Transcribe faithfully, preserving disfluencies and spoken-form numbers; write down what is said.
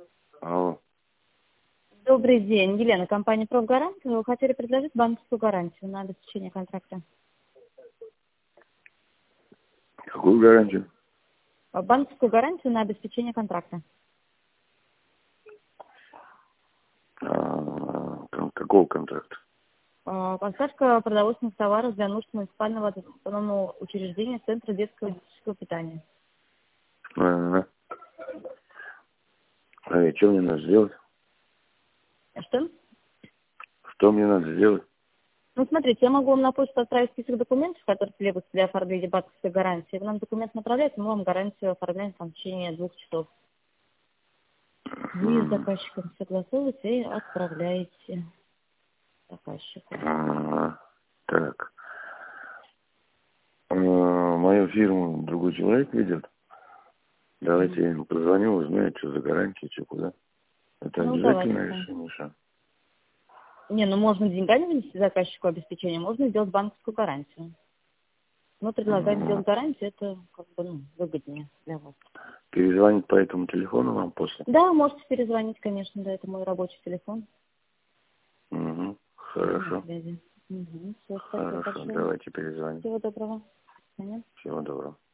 Алло. Добрый день, Елена, компания «Профгарант». Вы хотели предложить банковскую гарантию на обеспечение контракта? Какую гарантию? Банковскую гарантию на обеспечение контракта. А, кон- какого контракта? А, Поставка продовольственных товаров для нужд муниципального автономного учреждения Центра детского и диетического питания. Ага. А и что мне надо сделать? Что? Что мне надо сделать? Ну, смотрите, я могу вам на почту отправить список документов, которые требуются для оформления банковской гарантии. Вы нам документ направляете, мы вам гарантию оформляем там, в течение двух часов. Вы с М. заказчиком согласовываете и отправляете заказчику. Ага. Так. А, мою фирму другой человек ведет. Давайте я ему позвоню, узнаю, что за гарантия, что куда. Это Ну, обязательное давайте. решение, что? Не, ну можно деньгами вынести заказчику обеспечение, можно сделать банковскую гарантию. Мы предлагаем М. сделать гарантию, это как бы ну, выгоднее для вас. Перезвонить по этому телефону вам после? Да, можете перезвонить, конечно, да, это мой рабочий телефон. Угу. Я на Хорошо. связи. Угу. Все, спасибо Хорошо. большое. Давайте перезвоним. Всего доброго. До свидания. Всего доброго.